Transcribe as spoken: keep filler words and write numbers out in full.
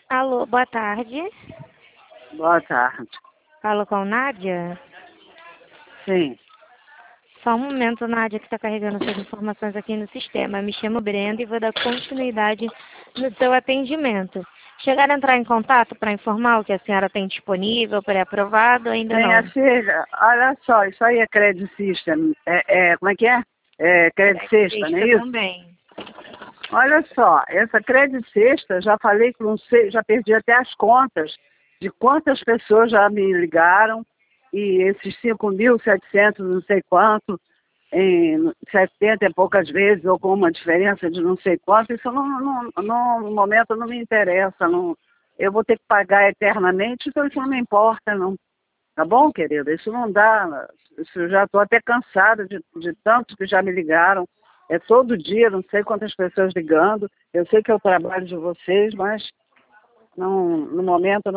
Alô, boa tarde. Boa tarde. Falo com Nádia? Sim. Só um momento, Nádia, que está carregando suas informações aqui no sistema. Me chamo Brenda e vou dar continuidade no seu atendimento. Chegaram a entrar em contato para informar o que a senhora tem disponível, pré-aprovado ou ainda Minha não? filha, olha só, isso aí é Credit System. É, é, como é que é? É Credit Sexta, não é isso? Também. Olha só, essa Credit Sexta, já falei que não sei, já perdi até as contas de quantas pessoas já me ligaram e esses cinco mil e setecentos, não sei quanto, em setenta e poucas vezes, ou com uma diferença de não sei quanto, isso não, não, não, no momento não me interessa, não, eu vou ter que pagar eternamente, então isso não me importa, não. Tá bom, querida? Isso não dá, isso eu já estou até cansada de, de tantos que já me ligaram, é todo dia, não sei quantas pessoas ligando, eu sei que é o trabalho de vocês, mas não, no momento